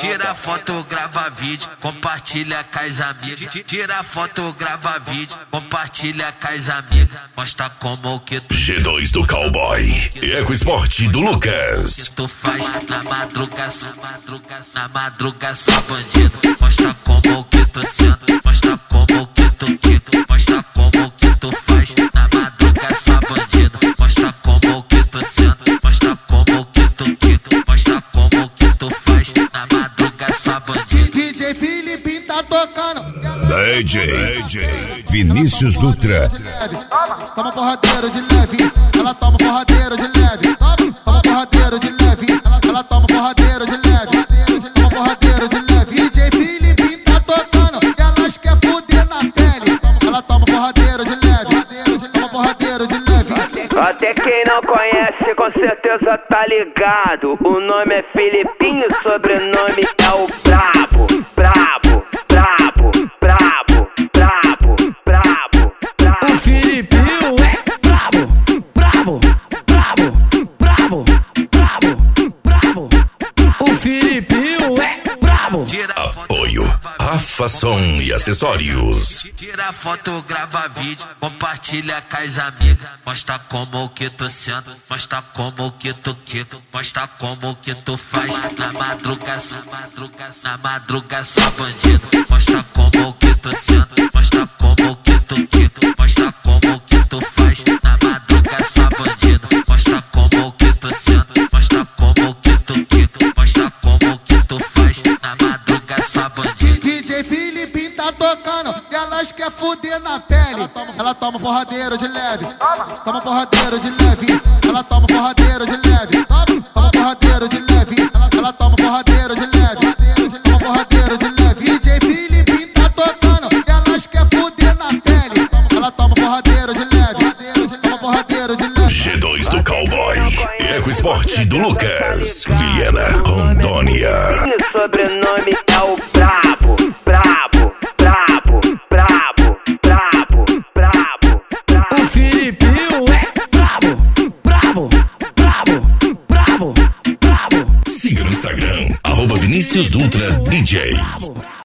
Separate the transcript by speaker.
Speaker 1: Tira foto, grava vídeo, compartilha com as amigas. Tira foto, grava vídeo, compartilha com as amigas. Mostra como que tu
Speaker 2: G2 do Cowboy e Eco Esporte do Lucas.
Speaker 1: que tu faz na madruga, só bandido. Mostra como que tu senta, mostra como que tu quica, mostra como que tu faz na madruga, só bandido. Mostra como que tu senta, mostra como que tu quica, mostra como que tu faz na madruga, só bandido.
Speaker 3: DJ Filipinho tá tocando.
Speaker 2: DJ Vinícius Dutra.
Speaker 3: Toma porradeiro de leve, ela toma porradeiro de leve. Toma porradeiro de leve, ela toma porradeiro de leve. Toma porradeiro de leve. DJ Filipinho tá tocando, elas quer fuder na pele. Ela toma porradeiro de leve, toma porradeiro de leve.
Speaker 4: Até quem não conhece com certeza tá ligado. O nome é Filipinho, sobrenome é o Brabo. Brabo, brabo, brabo, brabo, brabo, brabo.
Speaker 5: O Filipinho é brabo, brabo, brabo, brabo, brabo, brabo. O Filipinho é brabo.
Speaker 2: Apoio Rafa Som e Acessórios.
Speaker 1: Tira foto, grava vídeo, compartilha com as amigas. Mostra como que tu senta, mostra como que tu quica, mostra como que tu faz na madruga, só bandido. Mostra como que tu senta, mostra como que tu quica, mostra como que tu faz na madruga, só bandido. Mostra como que tu senta, mostra como que tu quica, mostra como que tu faz na madruga, só bandido.
Speaker 3: DJ Filipinho tá tocando, elas quer fuder na pele. Ela toma porradeiro de leve, toma porradeiro de leve. Ela toma porradeiro de leve, toma porradeiro de leve. Ela toma porradeiro de leve, toma porradeiro de leve. DJ Filipinho tá tocando, elas quer fuder na pele. Ela toma porradeiro de leve, toma porradeiro de leve.
Speaker 2: G2 do Cowboy e Eco Esporte do Lucas. Vilhena, Rondônia.
Speaker 4: O sobrenome é o Brabo. Brabo, brabo, brabo, brabo, brabo, brabo.
Speaker 5: O Filipinho é brabo, brabo, brabo, brabo, brabo.
Speaker 2: Siga no Instagram, @Vinícius Dutra DJ.